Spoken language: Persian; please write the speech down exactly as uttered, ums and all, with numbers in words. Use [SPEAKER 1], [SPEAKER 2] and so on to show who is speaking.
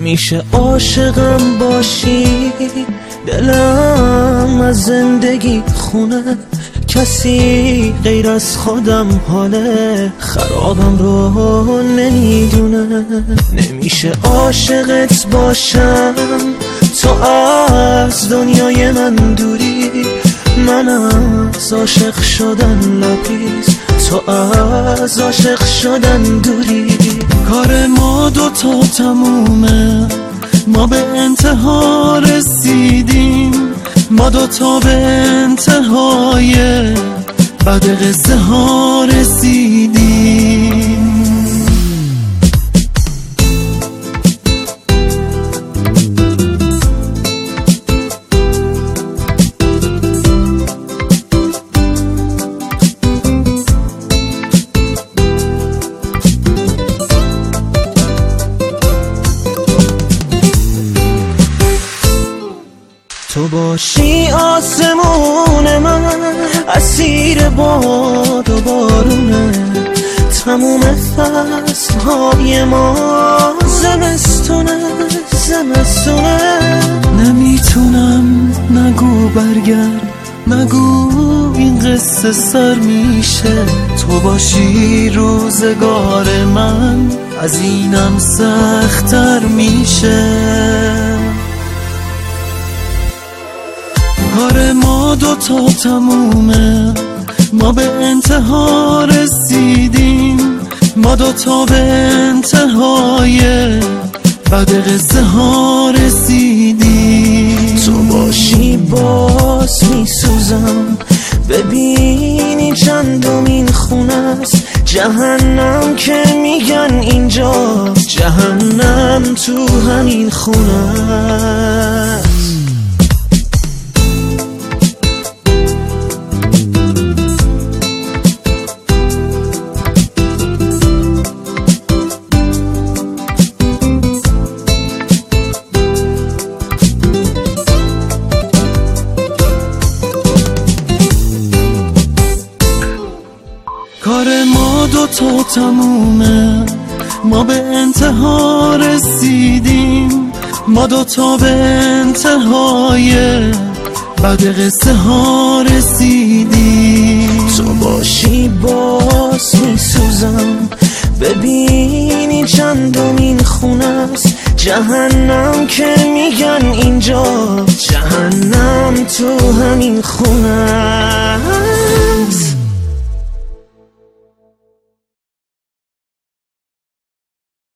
[SPEAKER 1] نمیشه عاشقم باشی، دلم از زندگی خونه، کسی غیر از خودم حاله خرابم رو نمیدونه. نمیشه عاشقت باشم تو از دنیای من دوری، من از عاشق شدن لبریز، تو از عاشق شدن دوری.
[SPEAKER 2] کار ما دوتا تمومه، ما به انتها رسیدیم، ما دوتا به انتهای بعد قصه ها رسیدیم.
[SPEAKER 1] تو باشی آسمون من، اسیر باد و بارونه، تموم فصلهای ما زمستونه زمستونه.
[SPEAKER 2] نمیتونم نگو برگرد، نگو این قصه سر میشه، تو باشی روزگار من از اینم سخت‌تر میشه. کار ما دوتا تمومه، ما به انتها رسیدیم، ما دوتا به انتهای بعد قصه ها رسیدیم.
[SPEAKER 1] تو باشی باز میسوزم، ببینی چندمین خونه است، جهنم که میگن اینجا، جهنم تو همین خونه است.
[SPEAKER 2] کار ما دوتا تمومه، ما به انتها رسیدیم، ما دوتا به انتهای بعد قصه ها رسیدیم.
[SPEAKER 1] تو باشی باز میسوزم، ببینی چندمین خونه است، جهنم که میگن اینجا، جهنم تو همین خونه است.